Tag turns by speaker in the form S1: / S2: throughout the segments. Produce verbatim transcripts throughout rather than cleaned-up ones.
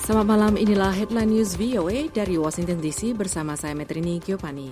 S1: Selamat malam, inilah Headline News V O A dari Washington D C bersama saya Metrini Giovanni.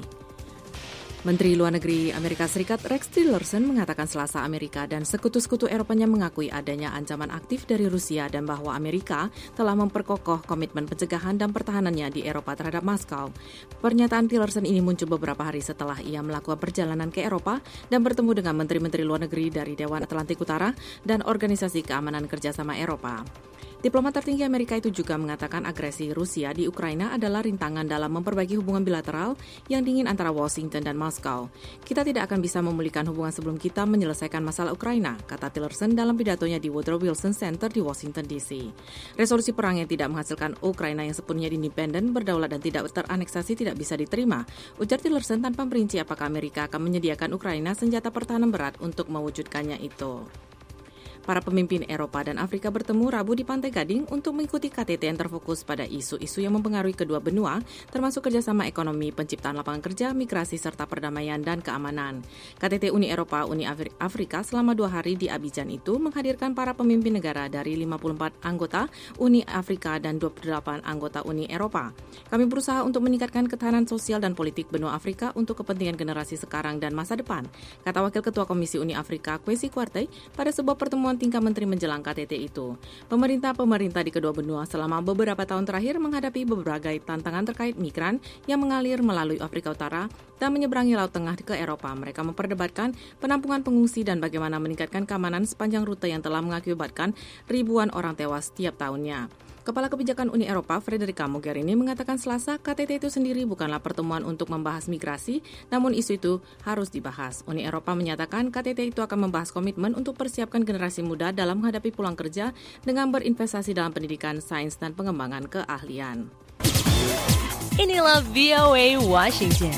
S1: Menteri Luar Negeri Amerika Serikat Rex Tillerson mengatakan Selasa Amerika dan sekutu-sekutu Eropanya mengakui adanya ancaman aktif dari Rusia dan bahwa Amerika telah memperkokoh komitmen pencegahan dan pertahanannya di Eropa terhadap Moskow. Pernyataan Tillerson ini muncul beberapa hari setelah ia melakukan perjalanan ke Eropa dan bertemu dengan menteri-menteri luar negeri dari Dewan Atlantik Utara dan Organisasi Keamanan Kerjasama Eropa. Diplomat tertinggi Amerika itu juga mengatakan agresi Rusia di Ukraina adalah rintangan dalam memperbaiki hubungan bilateral yang dingin antara Washington dan Moskow. Kita tidak akan bisa memulihkan hubungan sebelum kita menyelesaikan masalah Ukraina, kata Tillerson dalam pidatonya di Woodrow Wilson Center di Washington D C. Resolusi perang yang tidak menghasilkan Ukraina yang sepenuhnya independen, berdaulat dan tidak teraneksasi tidak bisa diterima, ujar Tillerson tanpa merinci apakah Amerika akan menyediakan Ukraina senjata pertahanan berat untuk mewujudkannya itu. Para pemimpin Eropa dan Afrika bertemu Rabu di Pantai Gading untuk mengikuti K T T yang terfokus pada isu-isu yang mempengaruhi kedua benua, termasuk kerjasama ekonomi, penciptaan lapangan kerja, migrasi, serta perdamaian dan keamanan. K T T Uni Eropa Uni Afrika selama dua hari di Abidjan itu menghadirkan para pemimpin negara dari lima puluh empat anggota Uni Afrika dan dua puluh delapan anggota Uni Eropa. Kami berusaha untuk meningkatkan ketahanan sosial dan politik benua Afrika untuk kepentingan generasi sekarang dan masa depan, kata Wakil Ketua Komisi Uni Afrika Kwesi Kwarteng pada sebuah pertemuan tingkat menteri menjelang K T T itu. Pemerintah-pemerintah di kedua benua selama beberapa tahun terakhir menghadapi berbagai tantangan terkait migran yang mengalir melalui Afrika Utara dan menyeberangi Laut Tengah ke Eropa. Mereka memperdebatkan penampungan pengungsi dan bagaimana meningkatkan keamanan sepanjang rute yang telah mengakibatkan ribuan orang tewas tiap tahunnya. Kepala Kebijakan Uni Eropa Federica Mogherini mengatakan Selasa K T T itu sendiri bukanlah pertemuan untuk membahas migrasi, namun isu itu harus dibahas. Uni Eropa menyatakan K T T itu akan membahas komitmen untuk persiapkan generasi muda dalam menghadapi pulang kerja dengan berinvestasi dalam pendidikan, sains, dan pengembangan keahlian.
S2: Inilah V O A Washington.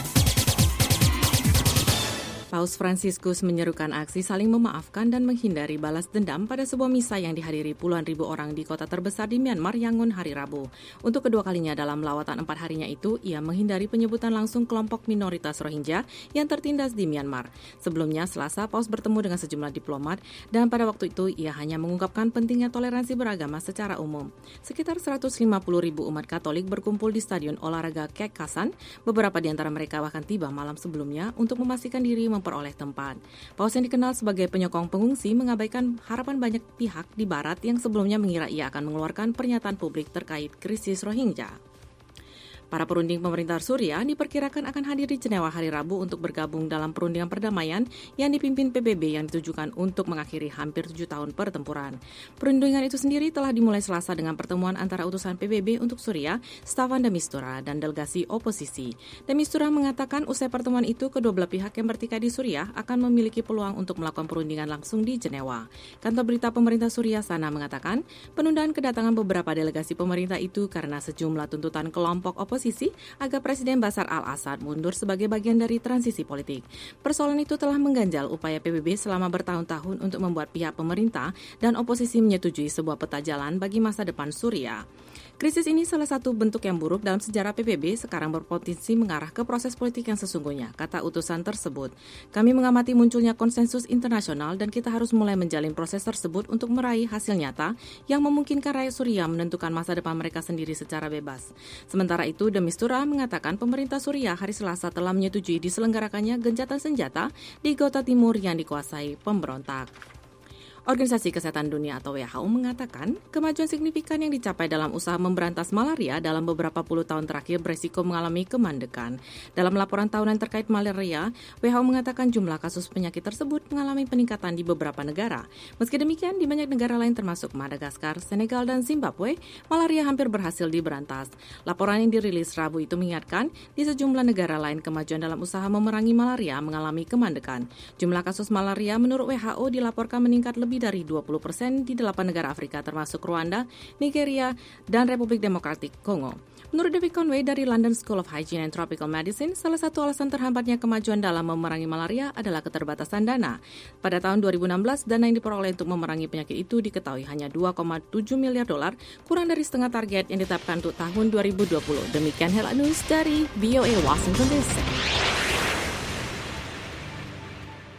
S1: Paus Fransiskus menyerukan aksi saling memaafkan dan menghindari balas dendam pada sebuah misa yang dihadiri puluhan ribu orang di kota terbesar di Myanmar, Yangon, hari Rabu. Untuk kedua kalinya dalam lawatan empat harinya itu, ia menghindari penyebutan langsung kelompok minoritas Rohingya yang tertindas di Myanmar. Sebelumnya, Selasa, Paus bertemu dengan sejumlah diplomat dan pada waktu itu ia hanya mengungkapkan pentingnya toleransi beragama secara umum. Sekitar seratus lima puluh ribu umat Katolik berkumpul di Stadion Olahraga Kek Kasan. Beberapa di antara mereka bahkan tiba malam sebelumnya untuk memastikan diri memperoleh tempat. Paus yang dikenal sebagai penyokong pengungsi mengabaikan harapan banyak pihak di Barat yang sebelumnya mengira ia akan mengeluarkan pernyataan publik terkait krisis Rohingya. Para perunding pemerintah Suriah diperkirakan akan hadir di Jenewa hari Rabu untuk bergabung dalam perundingan perdamaian yang dipimpin P B B yang ditujukan untuk mengakhiri hampir tujuh tahun pertempuran. Perundingan itu sendiri telah dimulai Selasa dengan pertemuan antara utusan P B B untuk Suriah, Staffan de Mistura, dan delegasi oposisi. De Mistura mengatakan usai pertemuan itu, kedua belah pihak yang bertikai di Suriah akan memiliki peluang untuk melakukan perundingan langsung di Jenewa. Kantor berita pemerintah Suriah Sana mengatakan penundaan kedatangan beberapa delegasi pemerintah itu karena sejumlah tuntutan kelompok oposisi Oposisi agar Presiden Bashar al-Assad mundur sebagai bagian dari transisi politik. Persoalan itu telah mengganjal upaya P B B selama bertahun-tahun untuk membuat pihak pemerintah dan oposisi menyetujui sebuah peta jalan bagi masa depan Suriah. Krisis ini salah satu bentuk yang buruk dalam sejarah P B B sekarang berpotensi mengarah ke proses politik yang sesungguhnya, kata utusan tersebut. Kami mengamati munculnya konsensus internasional dan kita harus mulai menjalin proses tersebut untuk meraih hasil nyata yang memungkinkan rakyat Suriah menentukan masa depan mereka sendiri secara bebas. Sementara itu, De Mistura mengatakan pemerintah Suriah hari Selasa telah menyetujui diselenggarakannya gencatan senjata di Ghouta Timur yang dikuasai pemberontak. Organisasi Kesehatan Dunia atau W H O mengatakan kemajuan signifikan yang dicapai dalam usaha memberantas malaria dalam beberapa puluh tahun terakhir berisiko mengalami kemandekan. Dalam laporan tahunan terkait malaria, W H O mengatakan jumlah kasus penyakit tersebut mengalami peningkatan di beberapa negara. Meski demikian, di banyak negara lain termasuk Madagaskar, Senegal, dan Zimbabwe, malaria hampir berhasil diberantas. Laporan yang dirilis Rabu itu mengingatkan di sejumlah negara lain kemajuan dalam usaha memerangi malaria mengalami kemandekan. Jumlah kasus malaria menurut W H O dilaporkan meningkat lebih dari dua puluh persen di delapan negara Afrika termasuk Rwanda, Nigeria, dan Republik Demokratik Kongo. Menurut David Conway dari London School of Hygiene and Tropical Medicine, salah satu alasan terhambatnya kemajuan dalam memerangi malaria adalah keterbatasan dana. Pada tahun dua ribu enam belas, dana yang diperoleh untuk memerangi penyakit itu diketahui hanya dua koma tujuh miliar dolar, kurang dari setengah target yang ditetapkan untuk tahun dua ribu dua puluh. Demikian Headline News dari V O A Washington D C.